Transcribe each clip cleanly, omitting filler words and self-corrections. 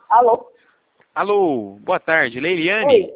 Alô? Alô, boa tarde, Leiliane? Oi.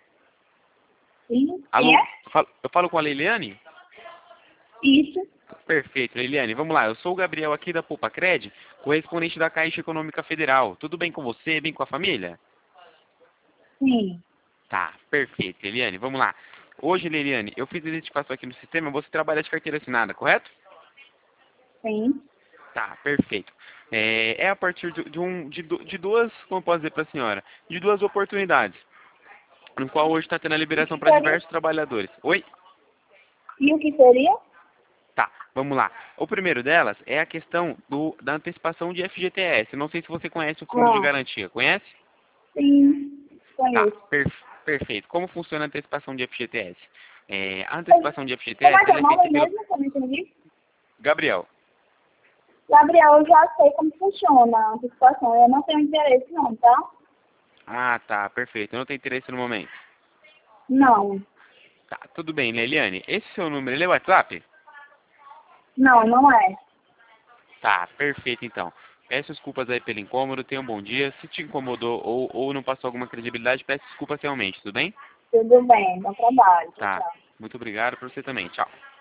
Sim, Alô, quem é? eu falo com a Leiliane? Isso. Perfeito, Leiliane, vamos lá. Eu sou o Gabriel aqui da Poupa Cred, correspondente da Caixa Econômica Federal. Tudo bem com você, bem com a família? Sim. Tá, perfeito, Leiliane, vamos lá. Hoje, Leiliane, eu fiz a identificação aqui no sistema, você trabalha de carteira assinada, correto? Sim. Tá, perfeito. É a partir de duas, como eu posso dizer para a senhora, de duas oportunidades, no qual hoje está tendo a O liberação que para seria? diversos trabalhadores. Oi? E o que seria? Tá, vamos lá. O primeiro delas é a questão da antecipação de FGTS. Não sei se você conhece o Fundo de Ah, Garantia. Conhece? sim. Tá, Conheço. perfeito. Como funciona a antecipação de FGTS? A Como antecipação de é FGTS que é ela o é feita nome pelo... mesmo? Que eu não entendi. Gabriel. Gabriel, eu já sei como funciona a antecipação. Eu não tenho interesse não, tá? Ah, tá, perfeito. Eu não tenho interesse no momento. Não. Tá, tudo bem, Leliane. Esse seu número, ele é WhatsApp? Não, não é. Tá, perfeito então. Peço desculpas aí pelo incômodo, tenha um bom dia. Se te incomodou ou não passou alguma credibilidade, peço desculpas realmente, tudo bem? Tudo bem. Bom trabalho. Tchau, Tá. tchau. Muito obrigado para você também. Tchau.